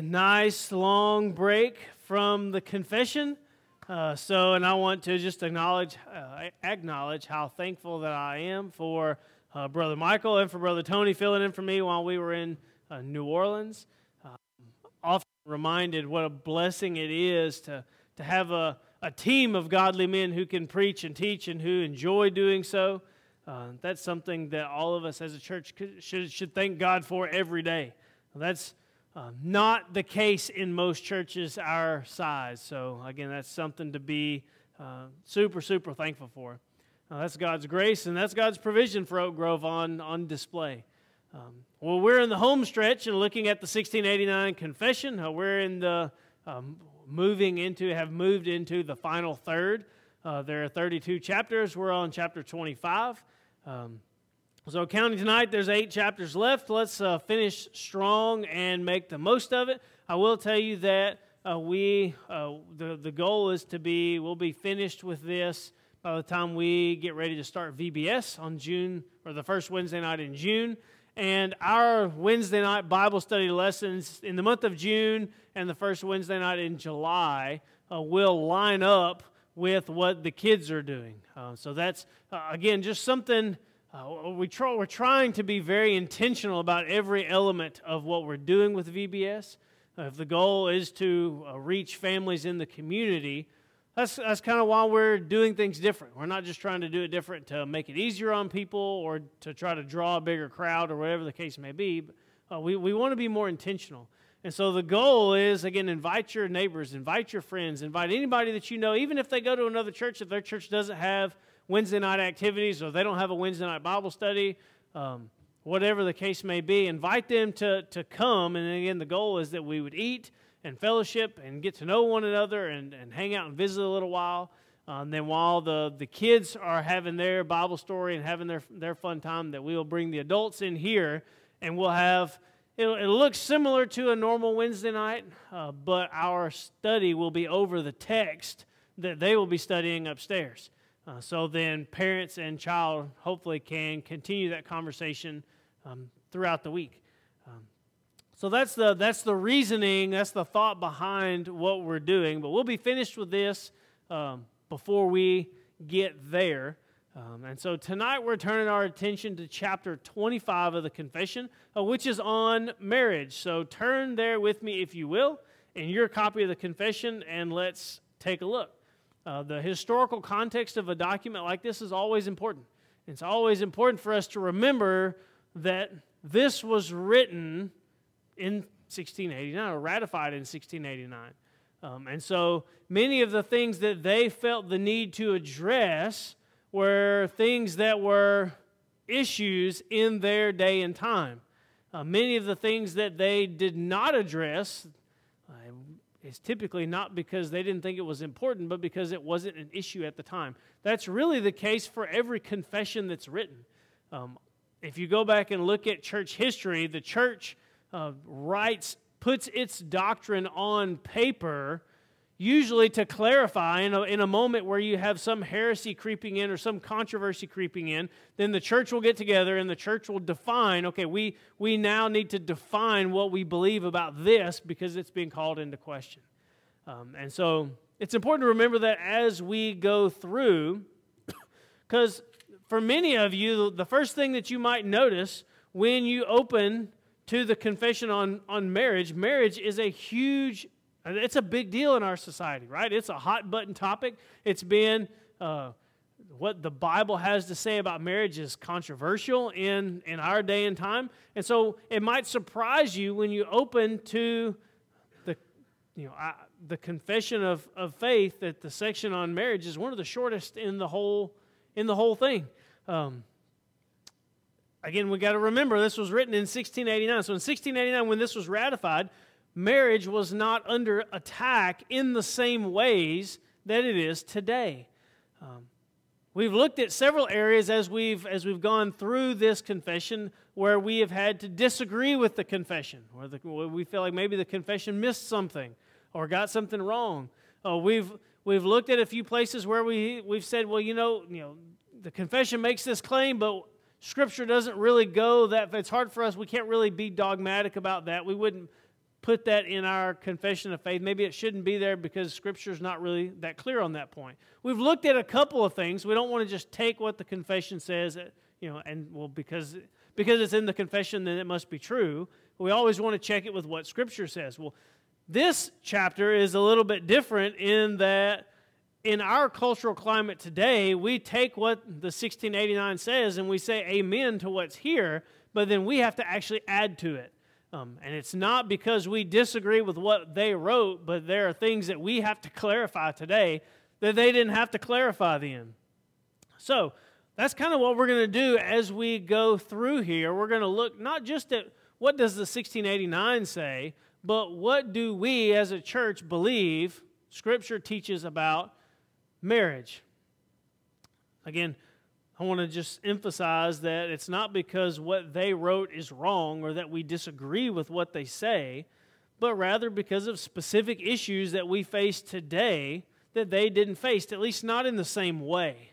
nice long break from the confession. And I want to just acknowledge how thankful that I am for Brother Michael and for Brother Tony filling in for me while we were in New Orleans. Often reminded what a blessing it is to have a team of godly men who can preach and teach and who enjoy doing so. That's something that all of us as a church should thank God for every day. That's not the case in most churches our size. So again, that's something to be super thankful for. That's God's grace and that's God's provision for Oak Grove on display. Well, we're in the home stretch and looking at the 1689 Confession. We're in the have moved into the final third. There are 32 chapters. We're on chapter 25. So counting tonight, there's 8 chapters left. Let's finish strong and make the most of it. I will tell you that the goal is we'll be finished with this by the time we get ready to start VBS on June, or the first Wednesday night in June. And our Wednesday night Bible study lessons in the month of June and the first Wednesday night in July will line up with what the kids are doing. So that's, again, just something, we're trying to be very intentional about every element of what we're doing with VBS. If the goal is to reach families in the community, that's kind of why we're doing things different. We're not just trying to do it different to make it easier on people or to try to draw a bigger crowd or whatever the case may be. But we want to be more intentional. And so the goal is, again, invite your neighbors, invite your friends, invite anybody that you know, even if they go to another church, if their church doesn't have Wednesday night activities or they don't have a Wednesday night Bible study, whatever the case may be, invite them to come. And again, the goal is that we would eat and fellowship and get to know one another and hang out and visit a little while. Then while the kids are having their Bible story and having their fun time, that we will bring the adults in here and we'll have... It'll look similar to a normal Wednesday night, but our study will be over the text that they will be studying upstairs. So then parents and child hopefully can continue that conversation throughout the week. So that's the reasoning, that's the thought behind what we're doing. But we'll be finished with this before we get there. And so tonight we're turning our attention to chapter 25 of the Confession, which is on marriage. So turn there with me, if you will, in your copy of the Confession, and let's take a look. The historical context of a document like this is always important. It's always important for us to remember that this was written in 1689, or ratified in 1689. And so many of the things that they felt the need to address were things that were issues in their day and time. Many of the things that they did not address is typically not because they didn't think it was important, but because it wasn't an issue at the time. That's really the case for every confession that's written. If you go back and look at church history, the church puts its doctrine on paper, usually to clarify in a moment where you have some heresy creeping in or some controversy creeping in, then the church will get together and the church will define, okay, we now need to define what we believe about this because it's being called into question. And so it's important to remember that as we go through, because for many of you, the first thing that you might notice when you open to the Confession on marriage is it's a big deal in our society, right? It's a hot button topic. It's been, what the Bible has to say about marriage is controversial in our day and time. And so it might surprise you when you open to the Confession of Faith that the section on marriage is one of the shortest in the whole thing. Again, we got to remember this was written in 1689. So in 1689, when this was ratified, marriage was not under attack in the same ways that it is today. We've looked at several areas as we've gone through this confession where we have had to disagree with the confession, where we feel like maybe the confession missed something or got something wrong. We've looked at a few places where we've said, well, the confession makes this claim, but Scripture doesn't really go that. It's hard for us. We can't really be dogmatic about that. We wouldn't put that in our confession of faith. Maybe it shouldn't be there because Scripture's not really that clear on that point. We've looked at a couple of things. We don't want to just take what the confession says, and because it's in the confession, then it must be true. We always want to check it with what Scripture says. Well, this chapter is a little bit different in that in our cultural climate today, we take what the 1689 says and we say amen to what's here, but then we have to actually add to it. And it's not because we disagree with what they wrote, but there are things that we have to clarify today that they didn't have to clarify then. So that's kind of what we're going to do as we go through here. We're going to look not just at what does the 1689 say, but what do we as a church believe Scripture teaches about marriage. Again, I want to just emphasize that it's not because what they wrote is wrong or that we disagree with what they say, but rather because of specific issues that we face today that they didn't face, at least not in the same way.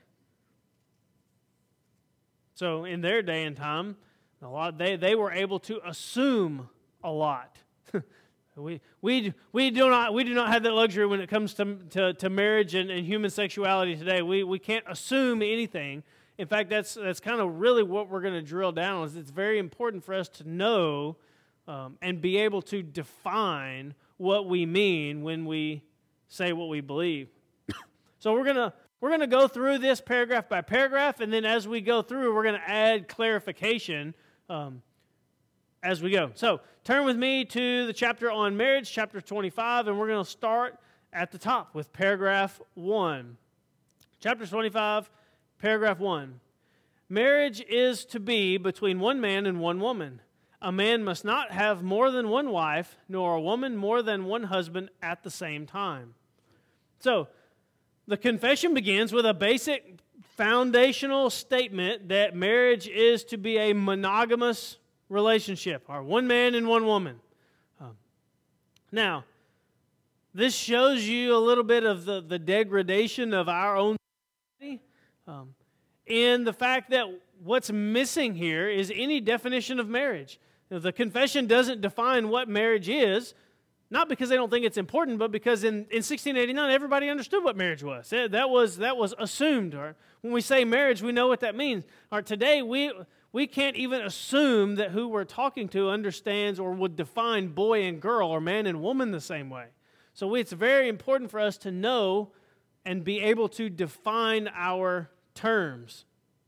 So in their day and time, they were able to assume a lot. We do not have that luxury when it comes to marriage and human sexuality today. We can't assume anything. In fact, that's kind of really what we're going to drill down on. Is it's very important for us to know and be able to define what we mean when we say what we believe. So we're gonna go through this paragraph by paragraph, and then as we go through, we're going to add clarification as we go. So turn with me to the chapter on marriage, chapter 25, and we're going to start at the top with paragraph 1. Chapter 25, paragraph 1. Marriage is to be between one man and one woman. A man must not have more than one wife, nor a woman more than one husband at the same time. So the confession begins with a basic foundational statement that marriage is to be a monogamous relationship, or one man and one woman. Now, this shows you a little bit of the degradation of our own society, in the fact that what's missing here is any definition of marriage. The confession doesn't define what marriage is, not because they don't think it's important, but because in 1689 everybody understood what marriage was. That was assumed. Or when we say marriage, we know what that means. Or today we can't even assume that who we're talking to understands or would define boy and girl or man and woman the same way. So it's very important for us to know and be able to define our terms.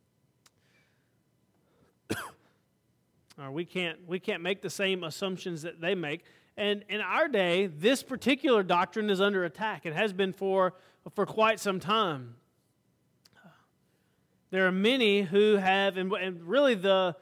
We can't make the same assumptions that they make. And in our day, this particular doctrine is under attack. It has been for quite some time. There are many who have, and really the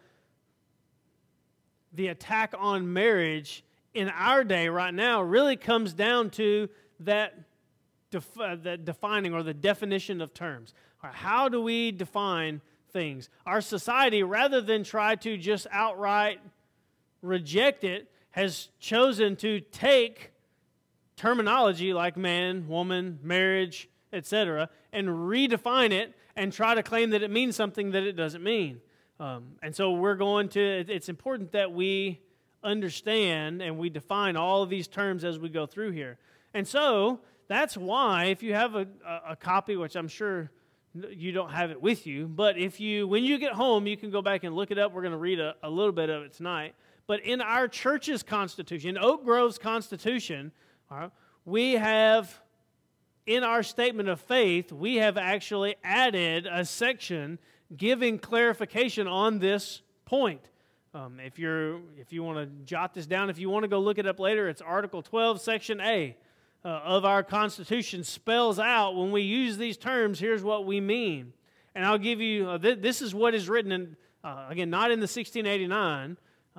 attack on marriage in our day right now really comes down to that defining or the definition of terms. How do we define things? Our society, rather than try to just outright reject it, has chosen to take terminology like man, woman, marriage, etc., and redefine it and try to claim that it means something that it doesn't mean. And so it's important that we understand and we define all of these terms as we go through here. And so that's why if you have a copy, which I'm sure you don't have it with you, but when you get home, you can go back and look it up. We're going to read a little bit of it tonight. But in our church's constitution, in Oak Grove's constitution, we have, in our statement of faith, we have actually added a section giving clarification on this point. If you want to jot this down, if you want to go look it up later, it's Article 12, Section A of our Constitution spells out when we use these terms, here's what we mean. And I'll give you, this is what is written in, again, not in the 1689,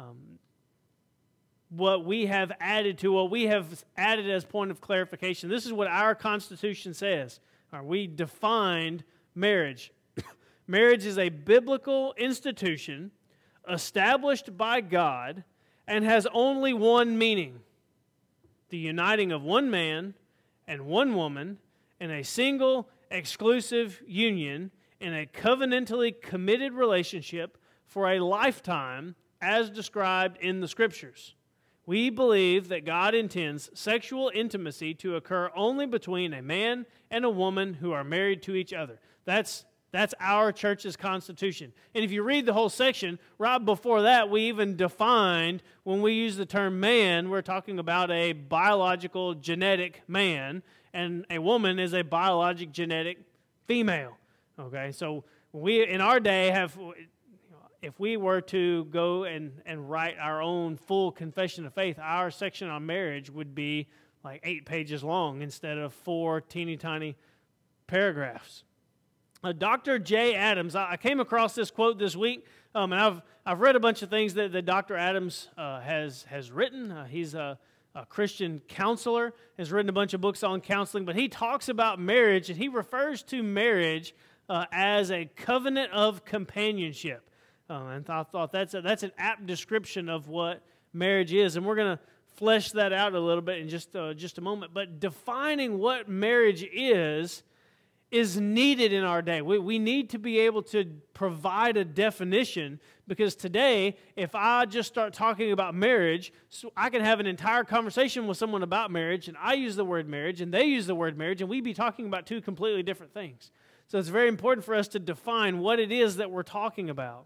what we have added as point of clarification. This is what our Constitution says. We defined marriage. Marriage is a biblical institution established by God and has only one meaning: the uniting of one man and one woman in a single, exclusive union in a covenantally committed relationship for a lifetime as described in the Scriptures. We believe that God intends sexual intimacy to occur only between a man and a woman who are married to each other. That's our church's constitution. And if you read the whole section, right before that, we even defined, when we use the term man, we're talking about a biological genetic man, and a woman is a biologic genetic female. Okay, so we, in our day, if we were to go and write our own full confession of faith, our section on marriage would be like 8 pages long instead of 4 teeny tiny paragraphs. Dr. J. Adams, I came across this quote this week, and I've read a bunch of things that Dr. Adams has written. He's a Christian counselor, has written a bunch of books on counseling, but he talks about marriage, and he refers to marriage as a covenant of companionship. And I thought that's an apt description of what marriage is, and we're going to flesh that out a little bit in just a moment. But defining what marriage is needed in our day. We need to be able to provide a definition, because today, if I just start talking about marriage, so I can have an entire conversation with someone about marriage, and I use the word marriage, and they use the word marriage, and we'd be talking about 2 completely different things. So it's very important for us to define what it is that we're talking about.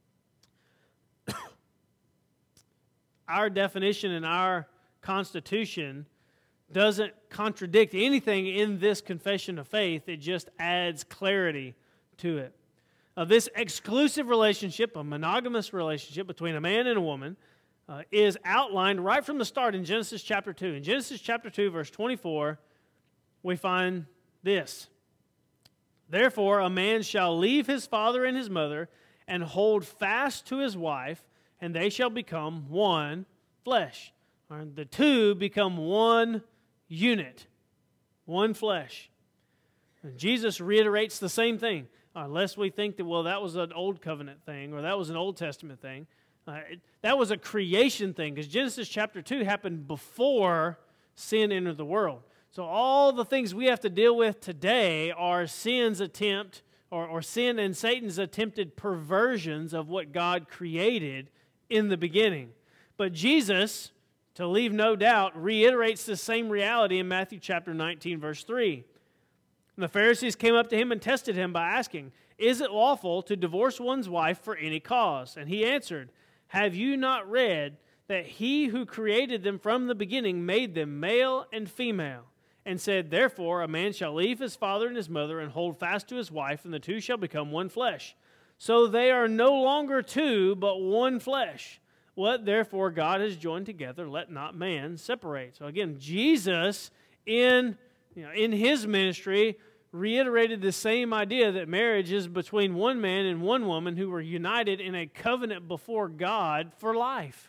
Our definition and our Constitution doesn't contradict anything in this confession of faith. It just adds clarity to it. This exclusive relationship, a monogamous relationship between a man and a woman, is outlined right from the start in Genesis chapter 2. In Genesis chapter 2, verse 24, we find this. Therefore, a man shall leave his father and his mother and hold fast to his wife, and they shall become one flesh. The two become one unit, one flesh. And Jesus reiterates the same thing, unless we think that, well, that was an Old Covenant thing or that was an Old Testament thing. That was a creation thing, because Genesis chapter 2 happened before sin entered the world. So all the things we have to deal with today are sin's attempt, or sin and Satan's attempted perversions of what God created in the beginning. But Jesus, to leave no doubt, reiterates the same reality in Matthew chapter 19, verse 3. And the Pharisees came up to him and tested him by asking, "Is it lawful to divorce one's wife for any cause?" And he answered, "Have you not read that he who created them from the beginning made them male and female? And said, therefore, a man shall leave his father and his mother and hold fast to his wife, and the two shall become one flesh. So they are no longer two, but one flesh. What therefore God has joined together, let not man separate." So again, Jesus in his ministry reiterated the same idea that marriage is between one man and one woman who were united in a covenant before God for life.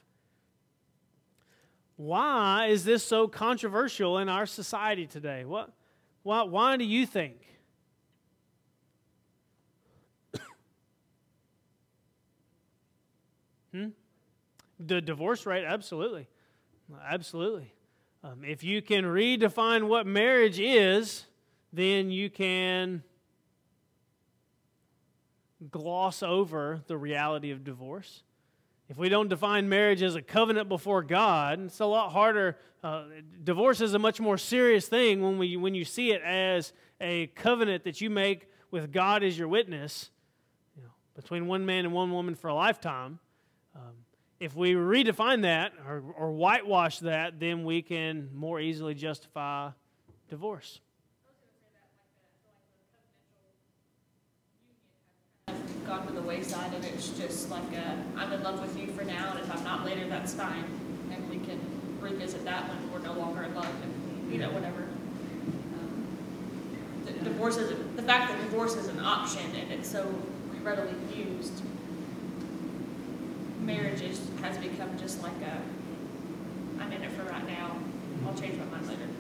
Why is this so controversial in our society today? Why do you think? The divorce rate? Absolutely. Absolutely. If you can redefine what marriage is, then you can gloss over the reality of divorce. If we don't define marriage as a covenant before God, it's a lot harder. Divorce is a much more serious thing when you see it as a covenant that you make with God as your witness, between one man and one woman for a lifetime. If we redefine that or whitewash that, then we can more easily justify divorce. Gone to the wayside, and it's just like I'm in love with you for now, and if I'm not later, that's fine, and we can revisit that when we're no longer in love, and whatever. The fact that divorce is an option and it's so readily used, marriage has become just like I'm in it for right now, I'll change my mind later.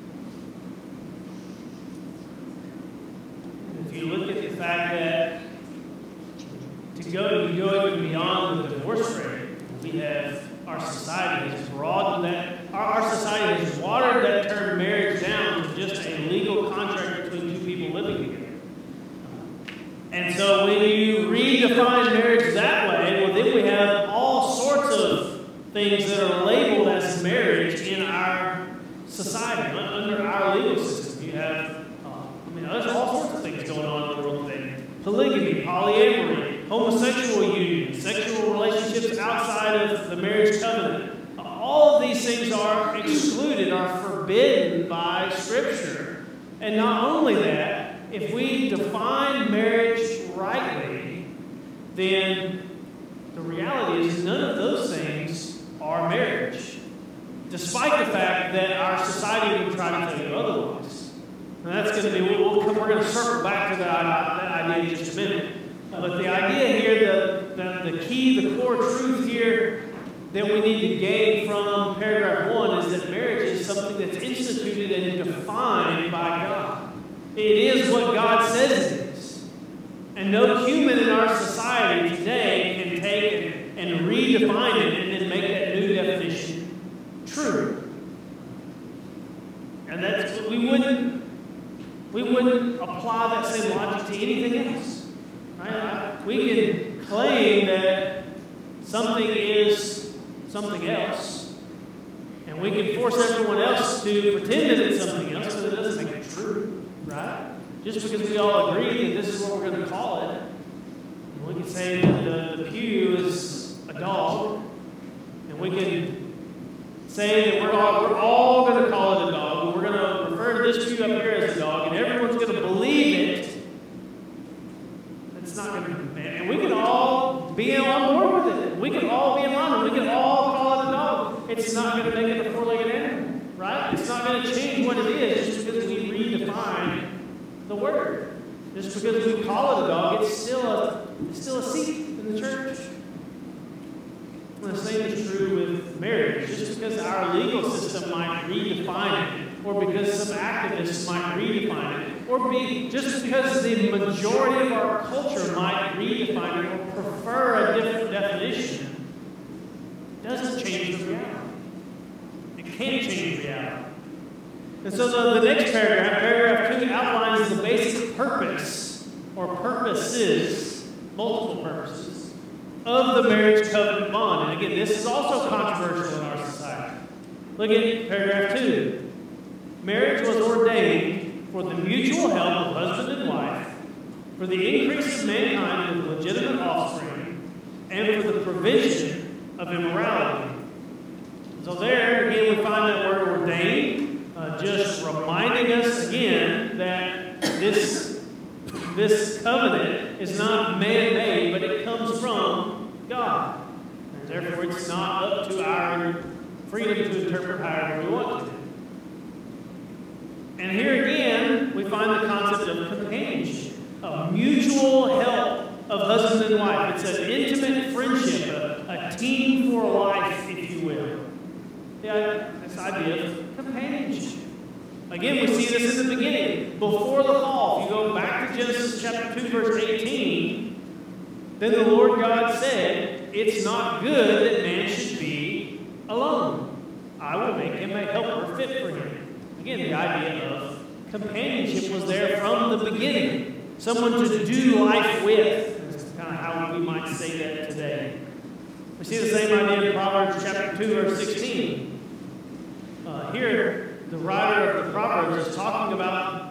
If you look at the fact that to go even beyond the divorce rate, we have our society has broadened that. Our society has watered that term marriage down to just a legal contract between two people living together. And so when you redefine marriage that way, well, then we have all sorts of things that are labeled as marriage in our society, under our legal system. You have, there's all sorts of things going on in the world today. Polygamy, polyamory, homosexual unions, sexual relationships outside of the marriage covenant. All of these things are excluded, are forbidden by Scripture. And not only that, if we define marriage rightly, then the reality is none of those things are marriage, despite the fact that our society would try to tell you otherwise. And that's going to be, we're going to circle back to that idea in just a minute. But the idea here, the key, the core truth here that we need to gain from paragraph 1 is that marriage is something that's instituted and defined by God. It is what God says it is. And no human in our society today can take and redefine it and then make that new definition true. And that's we wouldn't apply that same logic to anything else. Right? We can claim that something is something else, and we can force everyone else to pretend that it's something else, but it doesn't make it true, right? Just because we all agree that this is what we're going to call it, and we can say that the pew is a dog, and we can say that we're all going to call it a dog, and we're going to refer to this pew up here as a dog, and everyone's going to believe it. That's not going to be bad. And we can all be on board with it. We can all be in line. We can all call it a dog. It's not going to make it a four-legged animal, right? It's not going to change what it is just because we redefine the word. Just because we call it a dog, it's still a seat in the church. And the same is true with marriage. Just because our legal system might redefine it, or because some activists might redefine it, or just because the majority of our culture might redefine it or prefer a different definition, doesn't change the reality. It can't change reality. And so the next paragraph 2, outlines the basic purpose, or purposes, multiple purposes, of the marriage covenant bond. And again, this is also controversial in our society. Look at paragraph 2. Marriage was ordained for the mutual help of husband and wife, for the increase of mankind with legitimate offspring, and for the prevention of immorality. So there, again, we find that word ordained, just reminding us again that this covenant is not man-made, but it comes from God. And therefore, it's not up to our freedom to interpret however we want to. And here again, we find the concept of companionship, of mutual help of husband and wife. It's an intimate friendship, a team for life, if you will. Yeah, this idea of companionship. Again, we see this in the beginning. Before the fall, if you go back to Genesis chapter 2, verse 18, then the Lord God said, "It's not good that man should be alone. I will make him a helper fit for him." Again, the idea of companionship was there from the beginning. Someone to do life with. That's kind of how we might say that today. We see the same idea in Proverbs chapter 2, verse 16. Here, the writer of the Proverbs is talking about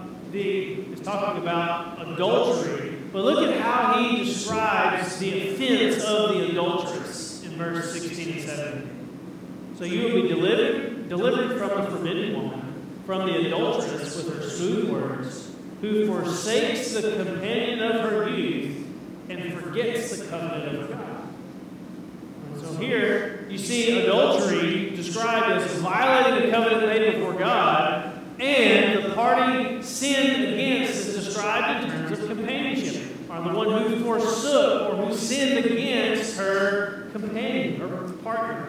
adultery. But look at how he describes the offense of the adulteress in verse 16 and 17. So you will be delivered from the forbidden woman, from the adulteress with her smooth words, who forsakes the companion of her youth and forgets the covenant of God. And so here you see adultery described as violating the covenant made before God, and the party sinned against is described in terms of companionship, or the one who forsook or who sinned against her companion, her partner.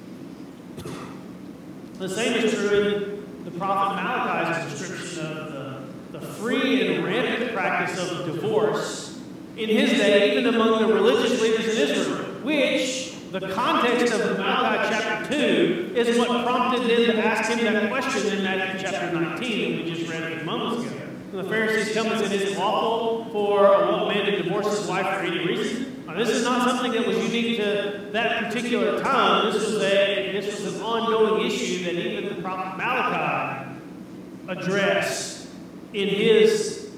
The same is true in the prophet Malachi's description of the free and rampant practice of divorce in his day, even among the religious leaders in Israel, which the context of Malachi chapter 2 is what prompted them to ask him that question in Matthew chapter 19 that we just read a few moments ago. The Pharisees come and said, "Is it lawful for a man to divorce his wife for any reason?" Now, this is not something that was unique to that particular time. This was an ongoing issue that even the prophet Malachi addressed in his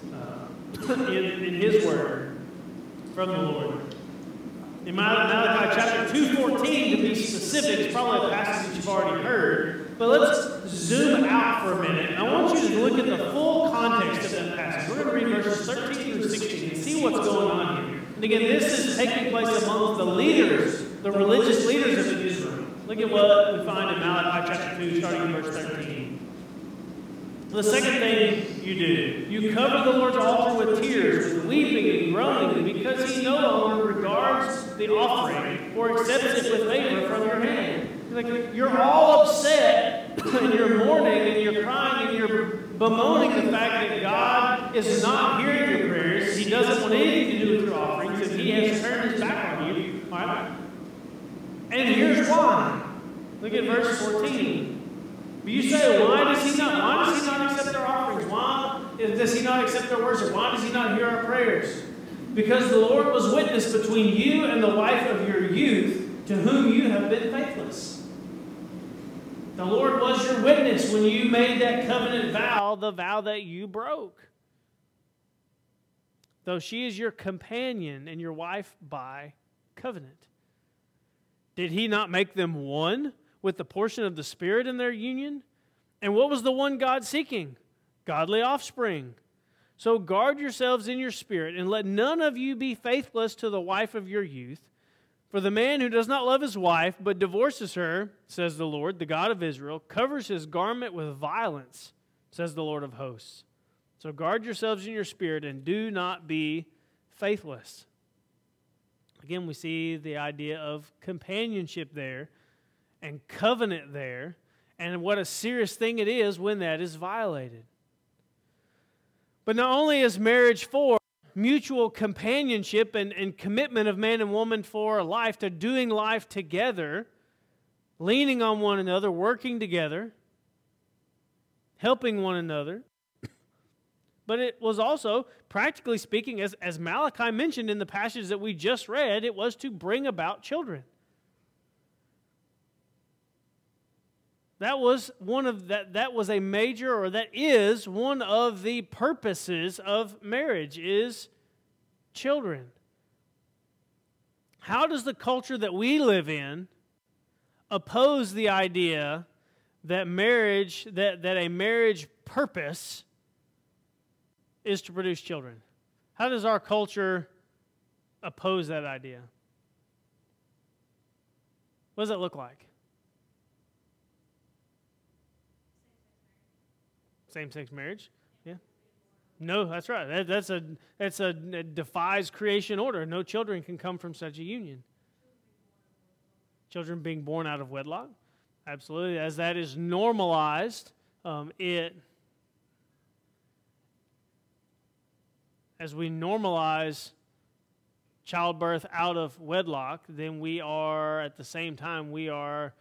word from the Lord. In Malachi chapter 2:14, to be specific, it's probably a passage that you've already heard, but let's zoom out for a minute. I want you to look at the full context of that passage. We're going to read verses 13 through 16 and see what's going on here. And again, this is taking place amongst the leaders, the religious leaders of Israel. Look at what we find in Malachi chapter 2, starting in verse 13. The second thing you do, you cover the Lord's altar with tears, with weeping and groaning, because he no longer regards the offering or accepts it with favor from your hand. Like, you're all upset, and you're mourning, and you're crying, and you're bemoaning the fact that God is not hearing your prayers. He doesn't want anything to do with your offerings, and he has turned his back on you. All right? And here's why. Look at verse 14. But you say, why does he not accept our offerings? Why does he not accept our worship? Why does he not hear our prayers? Because the Lord was witness between you and the wife of your youth, to whom you have been faithless. The Lord was your witness when you made that covenant vow, the vow that you broke. Though she is your companion and your wife by covenant. Did he not make them one with the portion of the Spirit in their union? And what was the one God seeking? Godly offspring. So guard yourselves in your spirit, and let none of you be faithless to the wife of your youth. For the man who does not love his wife, but divorces her, says the Lord, the God of Israel, covers his garment with violence, says the Lord of hosts. So guard yourselves in your spirit, and do not be faithless. Again, we see the idea of companionship there, and covenant there, and what a serious thing it is when that is violated. But not only is marriage for mutual companionship and commitment of man and woman for life, to doing life together, leaning on one another, working together, helping one another, but it was also, practically speaking, as Malachi mentioned in the passage that we just read, it was to bring about children. That was a major, or that is one of the purposes of marriage, is children. How does the culture that we live in oppose the idea that marriage, that a marriage purpose is to produce children? How does our culture oppose that idea? What does that look like? Same-sex marriage? Yeah. No, that's right. That's a defies creation order. No children can come from such a union. Children being born out of wedlock? Absolutely. As that is normalized, as we normalize childbirth out of wedlock, then we are, at the same time, we are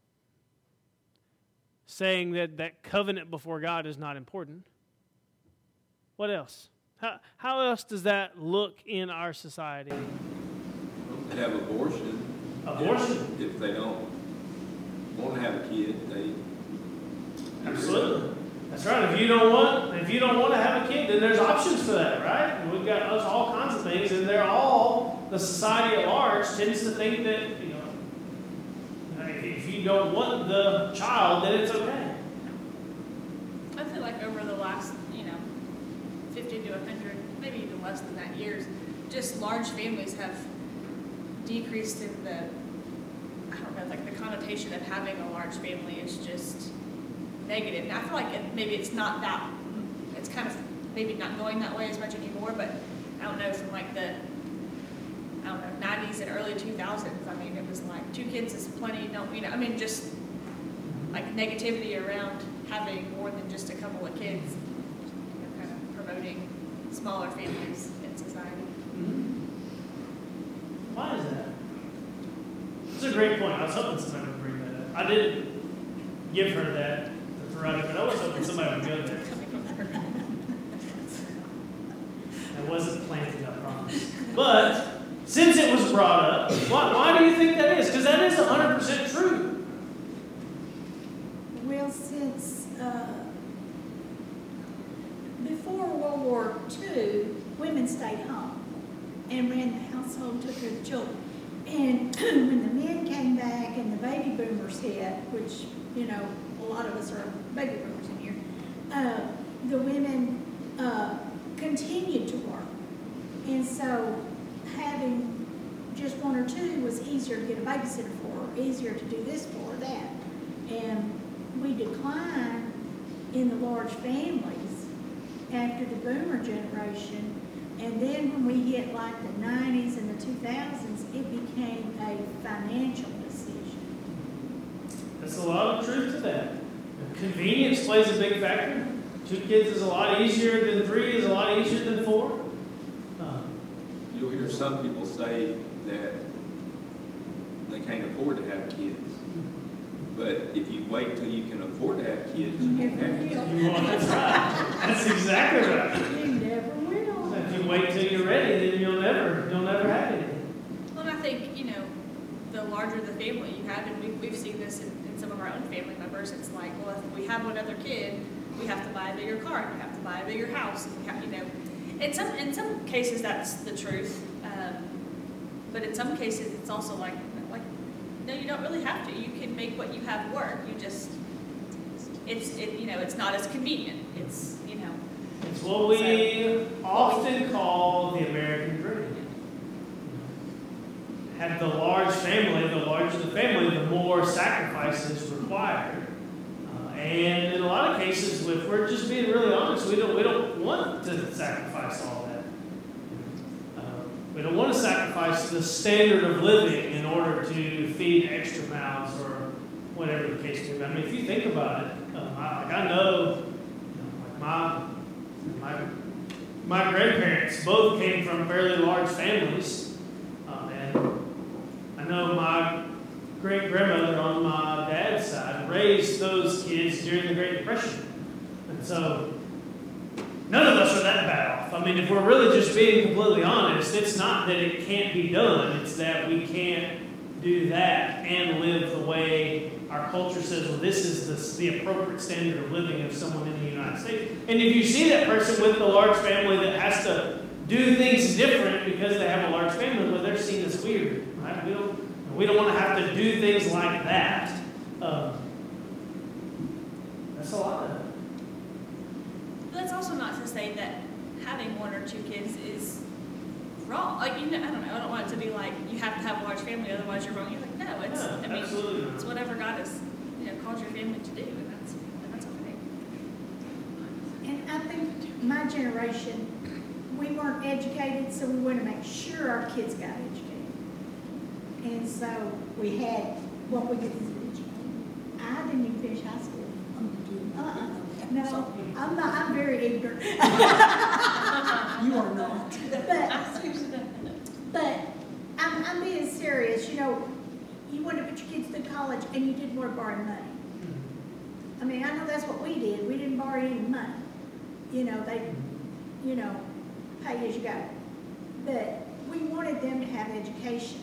saying that covenant before God is not important. What else? How else does that look in our society? They have abortion. Abortion? If they don't want to have a kid, they... Absolutely. That's right. If you don't want to have a kid, then there's options for that, right? And we've got all kinds of things, and they're all, the society at large tends to think that, if you don't want the child, then it's okay. I feel like over the last, 50 to 100, maybe even less than that years, just large families have decreased in the, the connotation of having a large family is just negative. And I feel like maybe it's not that, it's kind of maybe not going that way as much anymore, but I don't know, from like the 90s and early 2000s, it was like 2 kids is plenty, just like negativity around having more than just a couple of kids, kind of promoting smaller families in society. Mm-hmm. Why is that? It's a great point. I was hoping somebody would bring that up. I didn't give her that to throw out, but I was hoping somebody would go there. It wasn't planted, I promise. But since it was brought up. Why do you think that is? Because that is 100% true. Well, since before World War II, women stayed home and ran the household, took care of the children. And when the men came back and the baby boomers hit, which, you know, a lot of us are baby boomers in here, the women continued to work. And so having just one or two was easier to get a babysitter for, easier to do this for, that. And we declined in the large families after the boomer generation. And then when we hit like the 90s and the 2000s, it became a financial decision. There's a lot of truth to that. Convenience plays a big factor. 2 kids is a lot easier than 3, is a lot easier than 4. You'll hear some people say that they can't afford to have kids. But if you wait till you can afford to have kids, you won't have kids. That's right. That's exactly right. You never will. If you wait till you're ready, then you'll never have it. Well, and I think, you know, the larger the family you have, and we've seen this in some of our own family members, it's like, well, if we have one other kid, we have to buy a bigger car, we have to buy a bigger house, and we have, you know, in some cases that's the truth, but in some cases it's also like, no, you don't really have to. You can make what you have work. You just, you know, it's not as convenient. It's, you know. It's what we often call the American dream. Have the large family, the larger the family, the more sacrifices required. And in a lot of cases, if we're just being really honest, we don't want to sacrifice all that. We don't want to sacrifice the standard of living in order to feed extra mouths or whatever the case may be. I mean, if you think about it, I know, my grandparents both came from fairly large families, and I know my great-grandmother on my dad's side raised those kids during the Great Depression. And so none of us are that bad off. I mean, if we're really just being completely honest, it's not that it can't be done. It's that we can't do that and live the way our culture says, well, this is the appropriate standard of living of someone in the United States. And if you see that person with the large family that has to do things different because they have a large family, well, they're seen as weird, right? We don't want to have to do things like that. That's a lot of it. But that's also not to say that having 1 or 2 kids is wrong. Like, you know, I don't know. I don't want it to be like you have to have a large family, otherwise you're wrong. You're like, no, it's. No, I mean, absolutely not. it's whatever God has, you know, called your family to do, and that's okay. And I think my generation, we weren't educated, so we wanted to make sure our kids got educated. And so we had what we could educate. I didn't even finish high school. No, I'm not. I'm very ignorant. You are not. But I'm being serious. You know, you wanted to put your kids through college, and you didn't want to borrow money. I mean, I know that's what we did. We didn't borrow any money. You know, they, you know, pay as you go. But we wanted them to have educations.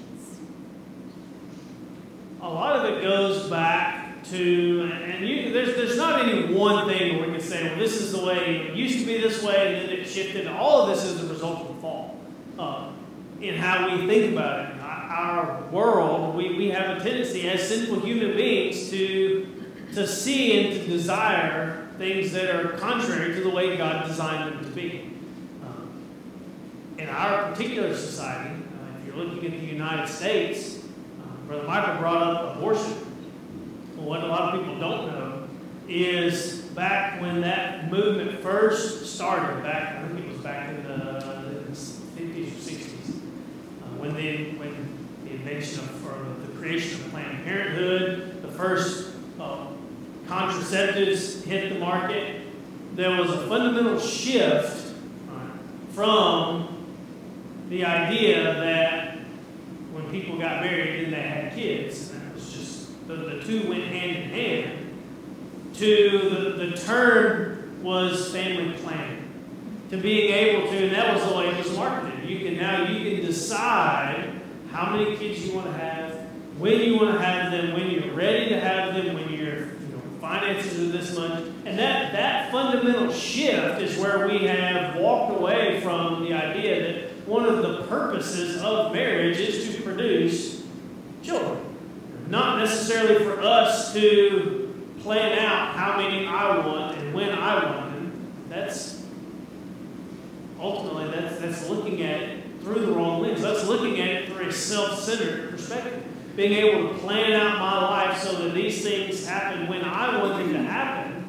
A lot of it goes back to, and there's not any one thing where we can say, well, this is the way, it used to be this way, and then it shifted. All of this is a result of the fall in how we think about it. Our world, we have a tendency as sinful human beings to see and to desire things that are contrary to the way God designed them to be. In our particular society, if you're looking at the United States, Brother Michael brought up abortion. Well, what a lot of people don't know is back when that movement first started, I think it was back in the 50s or 60s, when the invention or the creation of Planned Parenthood, the first contraceptives hit the market, there was a fundamental shift from the idea that when people got married and they had kids, and it was just the two went hand in hand, to the term was family planning, to being able to, and that was the way it was marketed. You can decide how many kids you want to have, when you want to have them, when you're ready to have them, when your finances are this much. And that fundamental shift is where we have walked away from the idea that one of the purposes of marriage is to produce children. Not necessarily for us to plan out how many I want and when I want them. That's looking at it through the wrong lens. That's looking at it through a self-centered perspective. Being able to plan out my life so that these things happen when I want them to happen.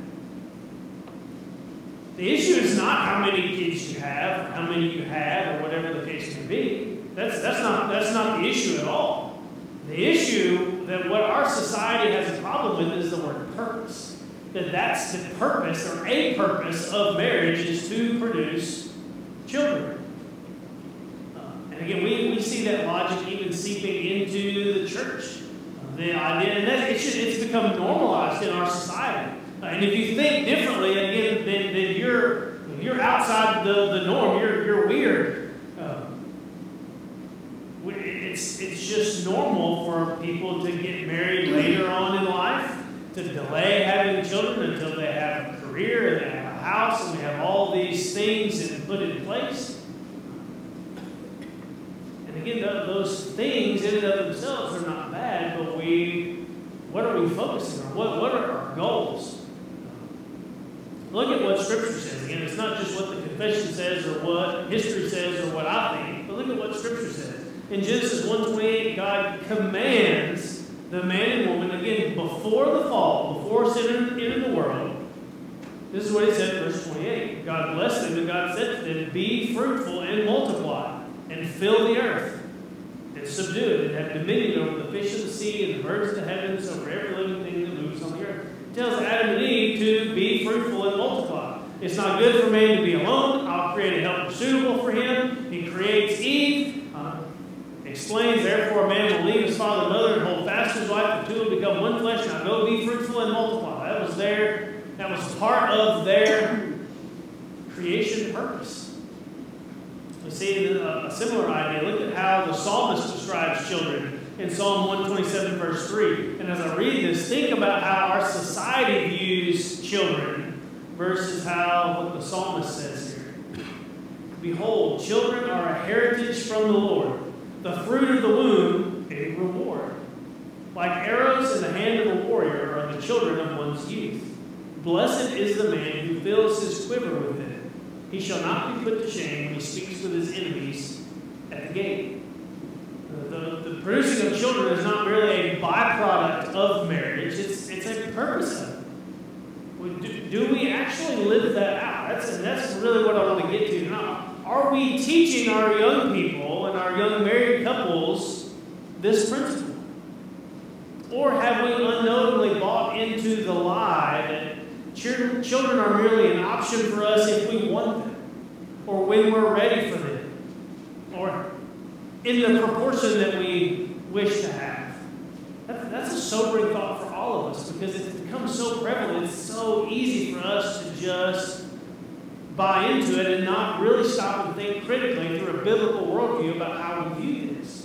The issue is not how many kids you have, or how many you have, or whatever the case may be. That's not the issue at all. The issue that what our society has a problem with is the word purpose. That's the purpose, or a purpose of marriage, is to produce children. And again, we see that logic even seeping into the church. The idea, and it's become normalized in our society. And if you think differently, again, then you're outside the norm. You're weird. It's just normal for people to get married later on in life, to delay having children until they have a career and they have a house and they have all these things put in place. And again, those things in and of themselves are not bad, but what are we focusing on? What are our goals? Look at what Scripture says. Again, it's not just what the confession says or what history says or what I think, but look at what Scripture says. In Genesis 1:28, God commands the man and woman, again, before the fall, before sin entered the world. This is what he said in verse 28. God blessed them, and God said to them, "Be fruitful and multiply, and fill the earth, and subdue it, and have dominion over the fish of the sea, and the birds of the heavens, over every living thing that moves on the earth." It tells Adam and Eve to be fruitful and multiply. It's not good for man to be alone. I'll create a helper suitable for him. He creates Eve. Explains, therefore, a man will leave his father and mother and hold fast to his wife, the two will become one flesh. Now go be fruitful and multiply. That was part of their creation purpose. We see a similar idea. Look at how the psalmist describes children in Psalm 127, verse 3. And as I read this, think about how our society views children versus what the psalmist says here. Behold, children are a heritage from the Lord. The fruit of the womb, a reward. Like arrows in the hand of a warrior are the children of one's youth. Blessed is the man who fills his quiver with it. He shall not be put to shame when he speaks with his enemies at the gate. The producing of children is not merely a byproduct of marriage. It's a purpose of it. Do we actually live that out? That's really what I want to get to now. Are we teaching our young people and our young married couples this principle? Or have we unknowingly bought into the lie that children are merely an option for us if we want them, or when we're ready for them, or in the proportion that we wish to have? That's a sobering thought for all of us, because it's become so prevalent. It's so easy for us to just buy into it and not really stop and think critically through a biblical worldview about how we view this.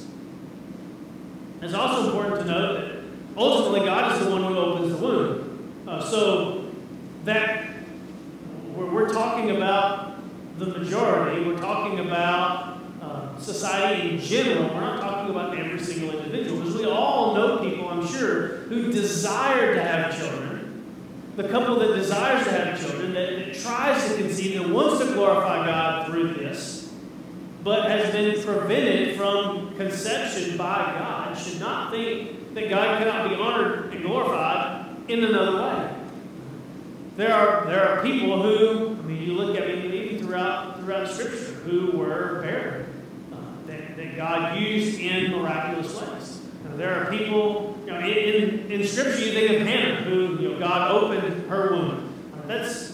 It's also important to note that ultimately God is the one who opens the womb. So that we're talking about the majority, we're talking about society in general, we're not talking about every single individual, because we all know people, I'm sure, who desire to have children. The couple that desires to have children, that tries to conceive, that wants to glorify God through this, but has been prevented from conception by God, should not think that God cannot be honored and glorified in another way. There are people who, you look at it even throughout Scripture, who were barren, that God used in miraculous ways. There are people, in Scripture you think of Hannah, who God opened her womb. That's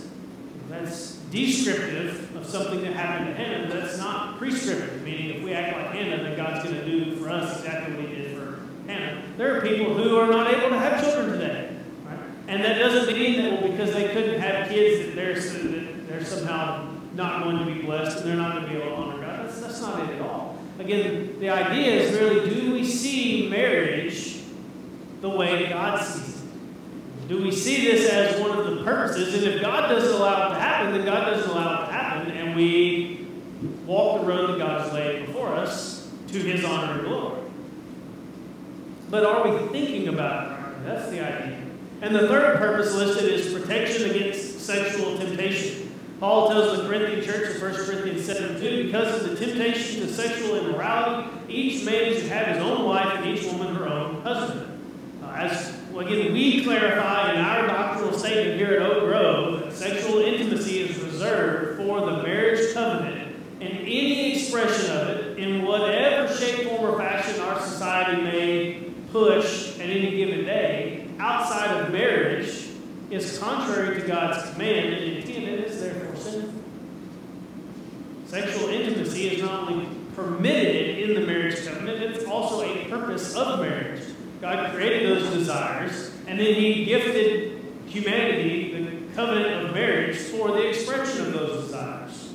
descriptive of something that happened to Hannah. That's not prescriptive, meaning if we act like Hannah, then God's going to do for us exactly what He did for Hannah. There are people who are not able to have children today. Right? And that doesn't mean that because they couldn't have kids that they're somehow not going to be blessed and they're not going to be able to honor God. That's not it at all. Again, the idea is really, do we see marriage the way God sees it? Do we see this as one of the purposes? And if God doesn't allow it to happen, then God doesn't allow it to happen, and we walk the road that God's laid before us to His honor and glory. But are we thinking about it? That's the idea. And the third purpose listed is protection against sexual temptation. Paul tells the Corinthian church in 1 Corinthians 7:2, because of the temptation to sexual immorality, each man should have his own wife and each woman her own husband. Again, we clarify in our doctrinal statement here at Oak Grove that sexual intimacy is reserved for the marriage covenant, and any expression of it in whatever shape, form, or fashion our society may push at any given day outside of marriage is contrary to God's command and intent, and is therefore sinful. Sexual intimacy is not only permitted in the marriage covenant, it's also a purpose of marriage. God created those desires, and then He gifted humanity the covenant of marriage for the expression of those desires.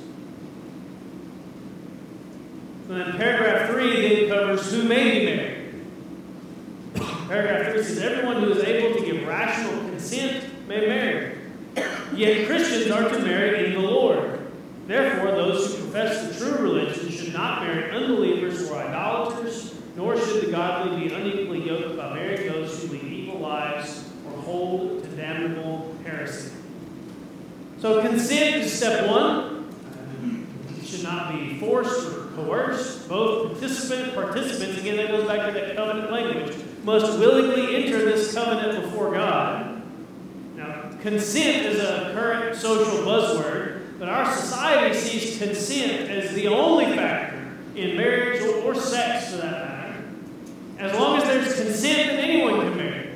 And then paragraph 3 then covers who may be married. Paragraph 3 says, everyone who is able to give rational consent may marry. Yet Christians are to marry in the Lord. Therefore, those who profess the true religion should not marry unbelievers or idolaters, nor should the godly be unequally yoked by marrying those who lead evil lives or hold to damnable heresy. So consent is step 1. It should not be forced or coerced. Both participants, again, that goes back to that covenant language, must willingly enter this covenant before God. Now, consent is a current social buzzword, but our society sees consent as the only factor in marriage or sex, for that matter. As long as there's consent, then anyone can marry.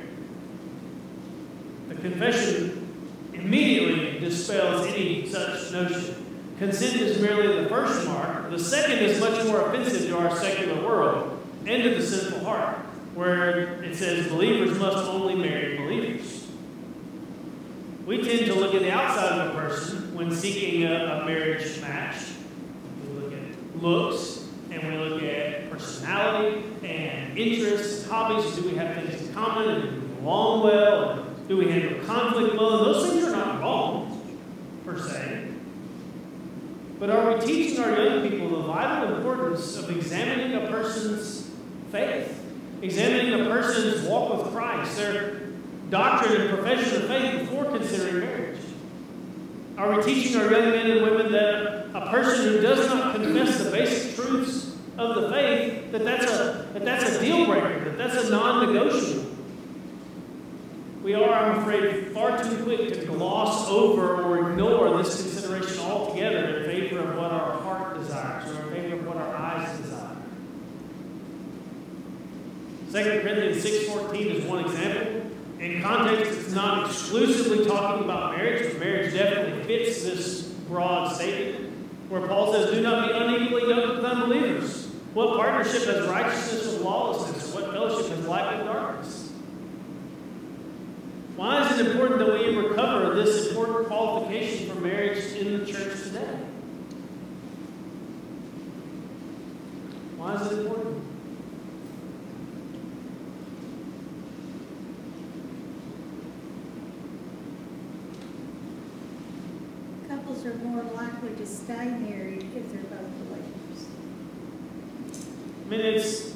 The confession immediately dispels any such notion. Consent is merely the first mark. The second is much more offensive to our secular world and to the sinful heart, where it says believers must only marry believers. We tend to look at the outside of a person when seeking a marriage match. We look at looks, and we look at personality and interests and hobbies. Do we have things in common? And do we get along well? And do we handle conflict well? And those things are not wrong, per se. But are we teaching our young people the vital importance of examining a person's faith? Examining a person's walk with Christ, their doctrine and profession of faith before considering marriage? Are we teaching our young men and women that a person who does not confess the basic truths of the faith, that's a deal breaker, that's a non-negotiable? We are, I'm afraid, far too quick to gloss over or ignore this consideration altogether in favor of what our heart desires or in favor of what our eyes desire. 2 Corinthians 6:14 is one example. In context, it's not exclusively talking about marriage, but marriage definitely fits this broad statement, where Paul says, do not be unequally yoked with unbelievers. What partnership has righteousness with lawlessness? What fellowship has light with darkness? Why is it important that we recover this important qualification for marriage in the church today? Why is it important? Couples are more likely to stay married if they're both believers. I mean,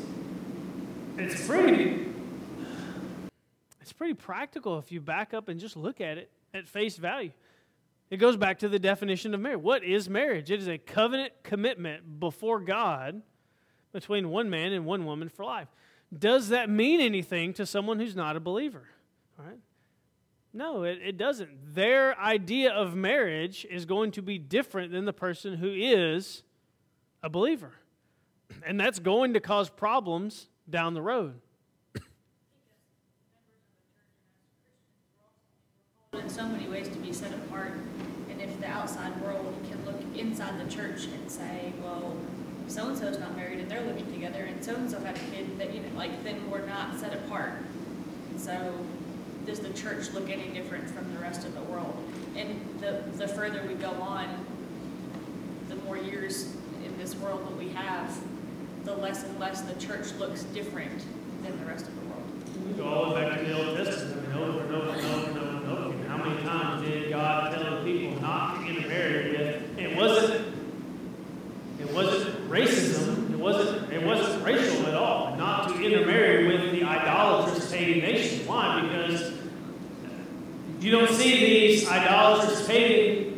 it's pretty practical if you back up and just look at it at face value. It goes back to the definition of marriage. What is marriage? It is a covenant commitment before God between one man and one woman for life. Does that mean anything to someone who's not a believer? All right? No, it doesn't. Their idea of marriage is going to be different than the person who is a believer. And that's going to cause problems down the road. In so many ways to be set apart, and if the outside world can look inside the church and say, well, so-and-so's not married and they're living together, and so-and-so had a kid, that, then we're not set apart. And so does the church look any different from the rest of the world? And the further we go on, the more years in in this world that we have, the less and less the church looks different than the rest of the world. We go all the way back to the Old Testament, over and over and over and over and over again. How many times did God tell the people not to intermarry with? It wasn't racism. It wasn't racial at all. Not to intermarry with the idolatrous pagan nations. Why? Because you don't see these idolatrous pagan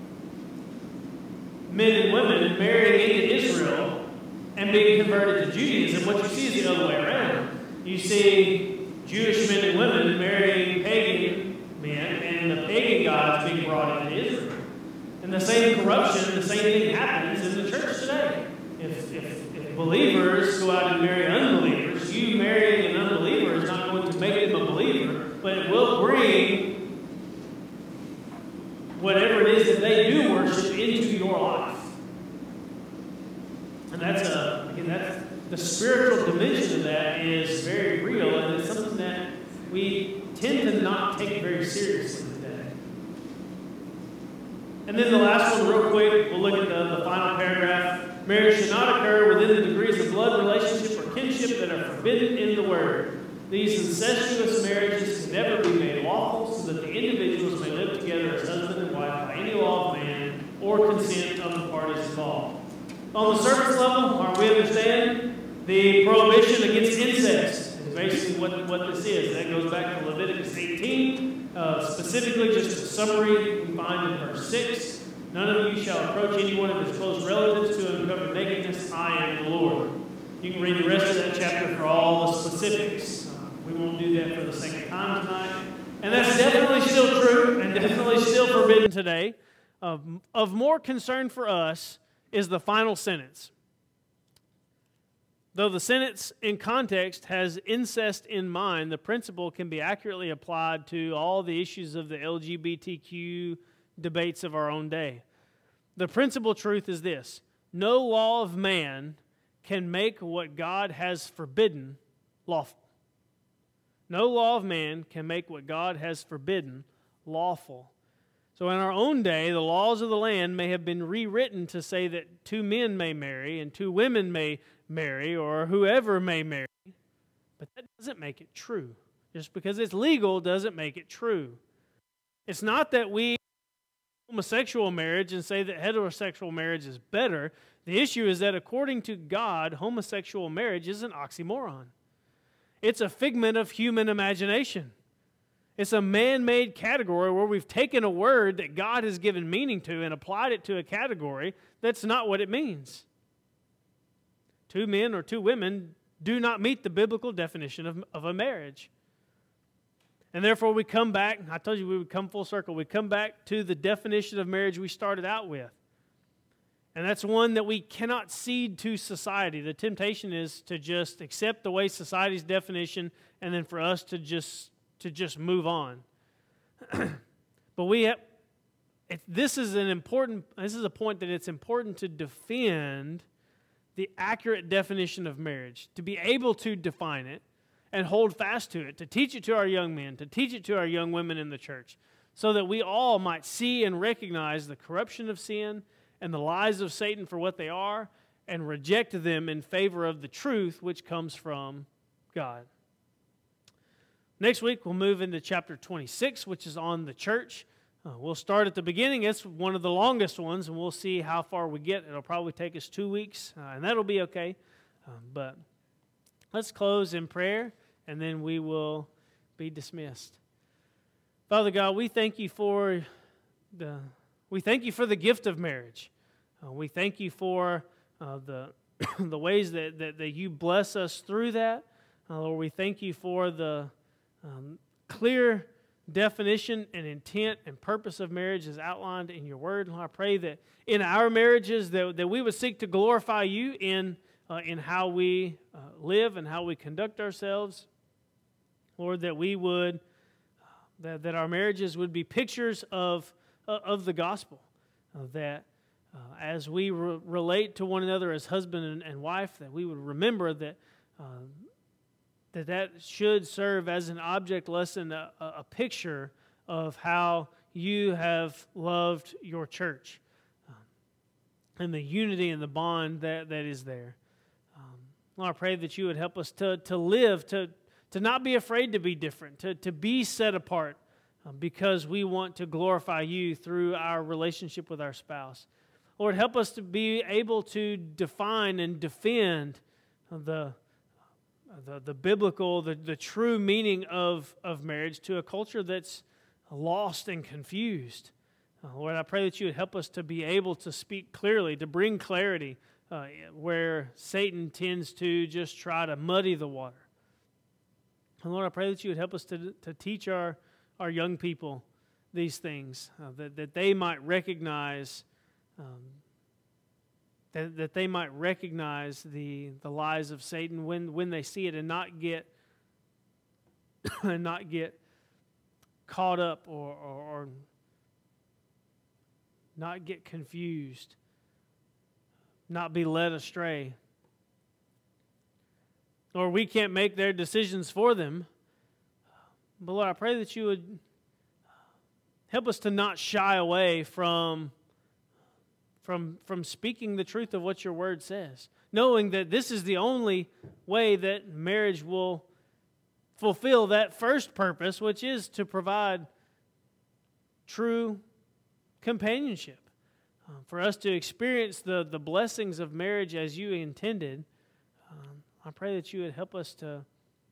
men and women marrying into Israel and being converted to Judaism. What you see is the other way around. You see Jewish men and women marrying pagan men, and the pagan gods being brought into Israel. And the same corruption, the same thing happens in the church today. If believers go out and marry unbelievers, you marrying an unbeliever is not going to make them a believer, but it will bring whatever it is that they do worship into your life. And that's the spiritual dimension of that is very real, and it's something that we tend to not take very seriously today. And then the last one, real quick, we'll look at the final paragraph. Marriage should not occur within the degrees of blood relationship or kinship that are forbidden in the Word. These incestuous marriages can never be made lawful, so that the individuals may live together as husband and wife by any law of man or consent of the parties involved. On the surface level, we understand the prohibition against incest is basically what this is. That goes back to Leviticus 18, specifically just a summary we find in verse 6. None of you shall approach any one of his close relatives to uncover nakedness. I am the Lord. You can read the rest of that chapter for all the specifics. We won't do that for the sake of time tonight. And that's definitely still true and definitely still forbidden today. Of more concern for us is the final sentence. Though the sentence in context has incest in mind, the principle can be accurately applied to all the issues of the LGBTQ debates of our own day. The principal truth is this: no law of man can make what God has forbidden lawful. No law of man can make what God has forbidden lawful. So in our own day, the laws of the land may have been rewritten to say that 2 men may marry and 2 women may marry, or whoever may marry. But that doesn't make it true. Just because it's legal doesn't make it true. It's not that we homosexual marriage and say that heterosexual marriage is better. The issue is that according to God, homosexual marriage is an oxymoron. It's a figment of human imagination. It's a man-made category where we've taken a word that God has given meaning to and applied it to a category that's not what it means. 2 men or 2 women do not meet the biblical definition of a marriage. And therefore we come back, I told you we would come full circle, we come back to the definition of marriage we started out with. And that's one that we cannot cede to society. The temptation is to just accept the way society's definition and then for us to just move on. But this is a point that it's important to defend the accurate definition of marriage, to be able to define it and hold fast to it, to teach it to our young men, to teach it to our young women in the church, so that we all might see and recognize the corruption of sin and the lies of Satan for what they are, and reject them in favor of the truth which comes from God. Next week, we'll move into chapter 26, which is on the church. We'll start at the beginning. It's one of the longest ones, and we'll see how far we get. It'll probably take us 2 weeks, and that'll be okay. But let's close in prayer, and then we will be dismissed. Father God, we thank you for the gift of marriage. We thank you for the ways that you bless us through that. Lord, we thank you for the clear definition and intent and purpose of marriage as outlined in your word. And I pray that in our marriages that we would seek to glorify you in how we live and how we conduct ourselves. Lord, that we would that our marriages would be pictures of the gospel. That as we relate to one another as husband and wife, that we would remember that that should serve as an object lesson, a picture of how you have loved your church. and the unity and the bond that is there. Lord, I pray that you would help us to live, to not be afraid to be different, to be set apart because we want to glorify you through our relationship with our spouse. Lord, help us to be able to define and defend the biblical, the true meaning of marriage to a culture that's lost and confused. Lord, I pray that you would help us to be able to speak clearly, to bring clarity where Satan tends to just try to muddy the water. And Lord, I pray that you would help us to teach our young people these things, that they might recognize that they might recognize the lies of Satan when they see it, and not get caught up or not get confused, not be led astray. Or we can't make their decisions for them. But Lord, I pray that you would help us to not shy away from speaking the truth of what your word says, knowing that this is the only way that marriage will fulfill that first purpose, which is to provide true companionship. For us to experience the blessings of marriage as you intended, I pray that you would help us to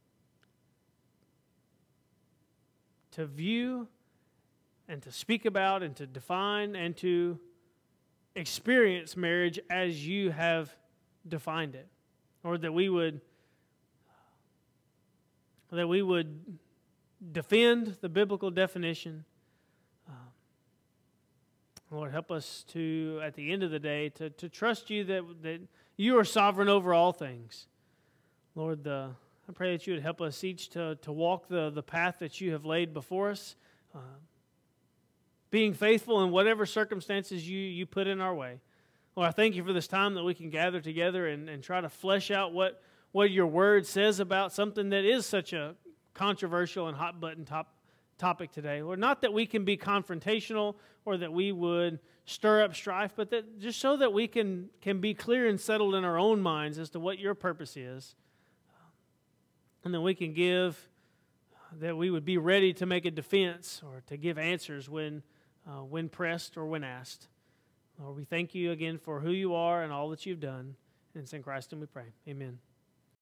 view and to speak about and to define and to experience marriage as you have defined it, or that we would defend the biblical definition. Lord, help us to, at the end of the day, to trust you that you are sovereign over all things. Lord, I pray that you would help us each to walk the path that you have laid before us, being faithful in whatever circumstances you put in our way. Lord, I thank you for this time that we can gather together and try to flesh out what your word says about something that is such a controversial and hot-button topic today. Lord, not that we can be confrontational or that we would stir up strife, but that just so that we can be clear and settled in our own minds as to what your purpose is. And then we can that we would be ready to make a defense or to give answers when pressed or when asked. Lord, we thank you again for who you are and all that you've done. And it's in Christ and we pray. Amen.